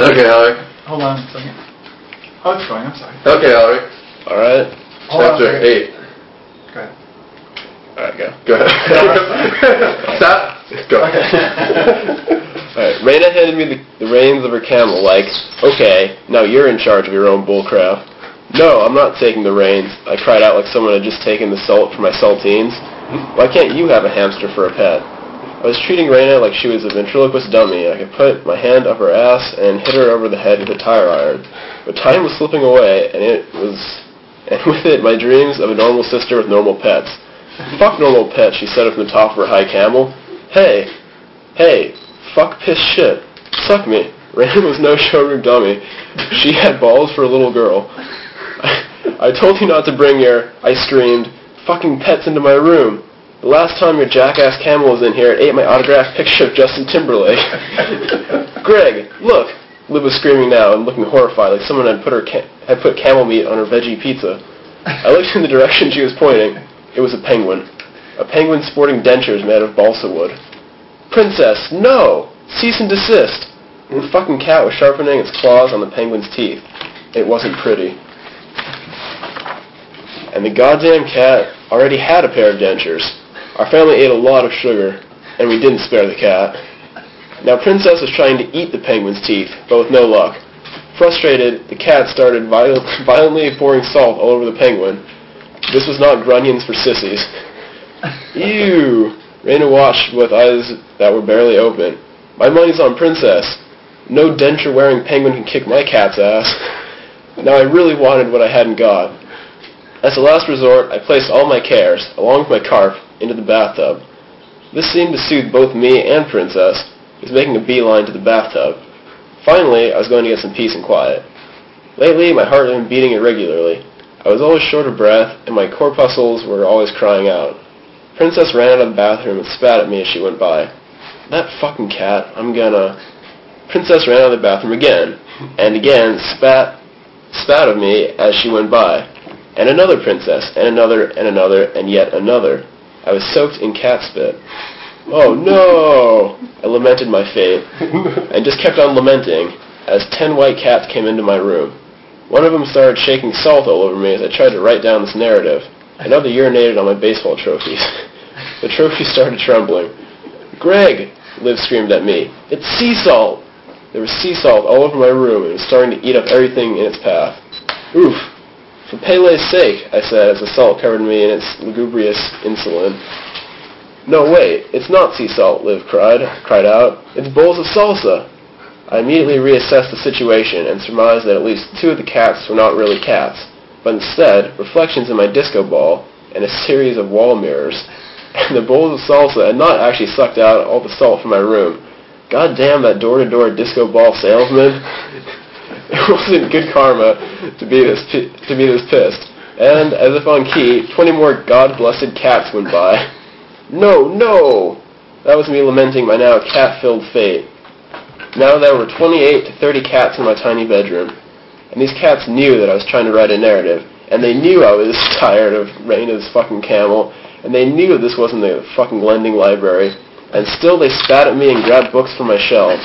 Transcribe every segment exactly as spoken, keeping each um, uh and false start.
Okay, Alric. Hold on a second. Oh, it's going. I'm sorry. Okay, Alric. All right. Hold Chapter on eight. Go ahead. All right, go. Go ahead. Stop. Go. Okay. Alright, Raina handed me the, the reins of her camel like, okay, now you're in charge of your own bullcrap. No, I'm not taking the reins, I cried out like someone had just taken the salt for my saltines. Why can't you have a hamster for a pet? I was treating Raina like she was a ventriloquist dummy. I could put my hand up her ass and hit her over the head with a tire iron. But time was slipping away, and it was, and with it, my dreams of a normal sister with normal pets. Fuck normal pets, she said from the top of her high camel. Hey, hey, fuck piss shit. Suck me. Raina was no showroom dummy. She had balls for a little girl. I, I told you not to bring your, I screamed, fucking pets into my room. The last time your jackass camel was in here, it ate my autographed picture of Justin Timberlake. Greg, look. Liv was screaming now and looking horrified, like someone had put her ca- had put camel meat on her veggie pizza. I looked in the direction she was pointing. It was a penguin. A penguin sporting dentures made of balsa wood. Princess, no! Cease and desist! The fucking cat was sharpening its claws on the penguin's teeth. It wasn't pretty. And the goddamn cat already had a pair of dentures. Our family ate a lot of sugar, and we didn't spare the cat. Now Princess was trying to eat the penguin's teeth, but with no luck. Frustrated, the cat started viol- violently pouring salt all over the penguin. This was not grunions for sissies. Ew! Raina watched with eyes that were barely open. My money's on Princess. No denture-wearing penguin can kick my cat's ass. Now I really wanted what I hadn't got. As a last resort, I placed all my cares, along with my carp, into the bathtub. This seemed to soothe both me and Princess, who was making a beeline to the bathtub. Finally, I was going to get some peace and quiet. Lately, my heart had been beating irregularly. I was always short of breath, and my corpuscles were always crying out. Princess ran out of the bathroom and spat at me as she went by. That fucking cat, I'm gonna... Princess ran out of the bathroom again, and again spat, spat at me as she went by. And another princess, and another, and another, and yet another. I was soaked in cat spit. Oh no! I lamented my fate, and just kept on lamenting, as ten white cats came into my room. One of them started shaking salt all over me as I tried to write down this narrative. Another urinated on my baseball trophies. The trophies started trembling. Greg! Liv screamed at me. It's sea salt! There was sea salt all over my room, and it was starting to eat up everything in its path. Oof! For Pele's sake, I said as the salt covered me in its lugubrious insulin. No, wait, it's not sea salt, Liv cried, cried out. It's bowls of salsa. I immediately reassessed the situation and surmised that at least two of the cats were not really cats, but instead reflections in my disco ball and a series of wall mirrors. And the bowls of salsa had not actually sucked out all the salt from my room. God damn that door-to-door disco ball salesman. It wasn't good karma to be this to be this pissed. And, as if on key, twenty more God-blessed cats went by. No, no! That was me lamenting my now cat-filled fate. Now there were twenty-eight to thirty cats in my tiny bedroom. And these cats knew that I was trying to write a narrative. And they knew I was tired of Raina's fucking camel. And they knew this wasn't the fucking lending library. And still they spat at me and grabbed books from my shelves.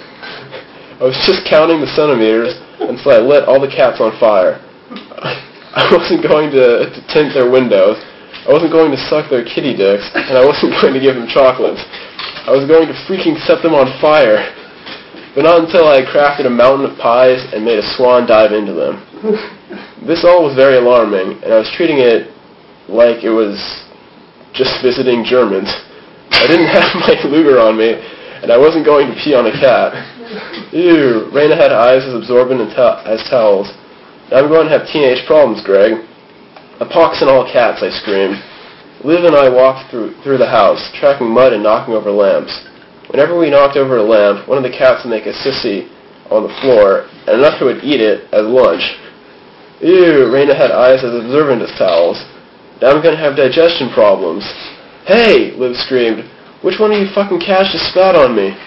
I was just counting the centimeters until I lit all the cats on fire. I wasn't going to, to tint their windows. I wasn't going to suck their kitty dicks. And I wasn't going to give them chocolates. I was going to freaking set them on fire. But not until I had crafted a mountain of pies and made a swan dive into them. This all was very alarming, and I was treating it like it was just visiting Germans. I didn't have my Luger on me, and I wasn't going to pee on a cat. Ew, Raina had eyes as absorbent as towels. Now I'm going to have teenage problems, Greg. A pox in all cats, I screamed. Liv and I walked through, through the house, tracking mud and knocking over lamps. Whenever we knocked over a lamp, one of the cats would make a sissy on the floor, and another would eat it as lunch. Ew, Raina had eyes as observant as towels. Now I'm going to have digestion problems. Hey, Liv screamed, which one of you fucking cats just spat on me?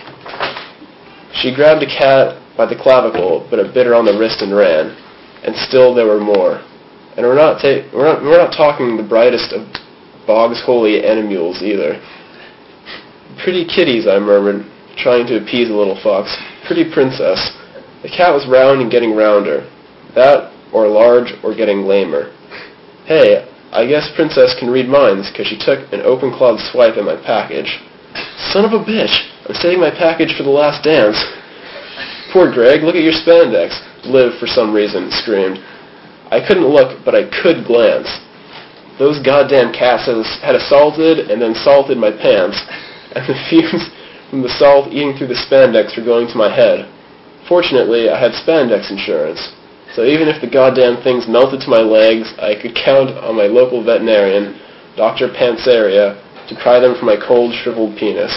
She grabbed a cat by the clavicle, but it bit her on the wrist and ran. And still there were more. And we're not, ta- we're not, we're not talking the brightest of Bog's holy animules either. Pretty kitties, I murmured, trying to appease the little fox. Pretty princess. The cat was round and getting rounder. That, or large, or getting lamer. Hey, I guess Princess can read minds, because she took an open-clawed swipe at my package. Son of a bitch! I'm saving my package for the last dance. Poor Greg, look at your spandex. Liv, for some reason, screamed. I couldn't look, but I could glance. Those goddamn cats had assaulted and then salted my pants, and the fumes from the salt eating through the spandex were going to my head. Fortunately, I had spandex insurance, so even if the goddamn things melted to my legs, I could count on my local veterinarian, Doctor Pansaria, to pry them from my cold, shriveled penis.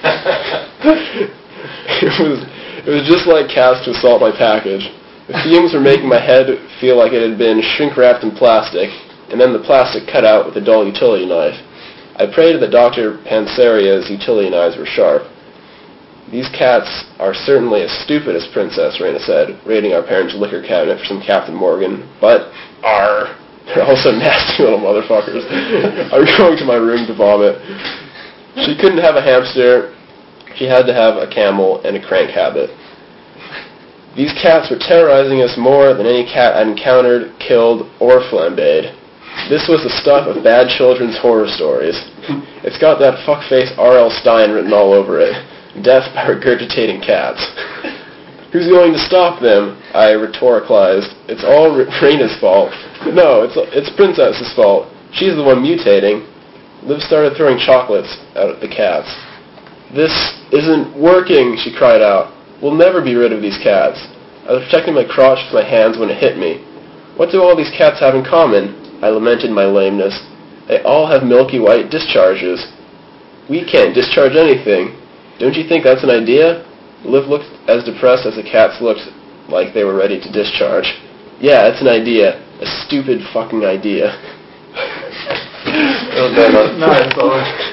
it was it was just like cats to assault my package. The fumes were making my head feel like it had been shrink-wrapped in plastic, and then the plastic cut out with a dull utility knife. I prayed that Doctor Pansaria's utility knives were sharp. These cats are certainly as stupid as Princess, Raina said, raiding our parents' liquor cabinet for some Captain Morgan, but, arr, they're also nasty little motherfuckers. I'm going to my room to vomit. She couldn't have a hamster. She had to have a camel and a crank habit. These cats were terrorizing us more than any cat I'd encountered, killed, or flambéed. This was the stuff of bad children's horror stories. It's got that fuckface R L Stein written all over it. Death by regurgitating cats. Who's going to stop them? I rhetoricalized. It's all Raina's fault. No, it's it's Princess's fault. She's the one mutating. Liv started throwing chocolates out at the cats. This isn't working, she cried out. We'll never be rid of these cats. I was protecting my crotch with my hands when it hit me. What do all these cats have in common? I lamented my lameness. They all have milky white discharges. We can't discharge anything. Don't you think that's an idea? Liv looked as depressed as the cats looked like they were ready to discharge. Yeah, it's an idea. A stupid fucking idea. Nice.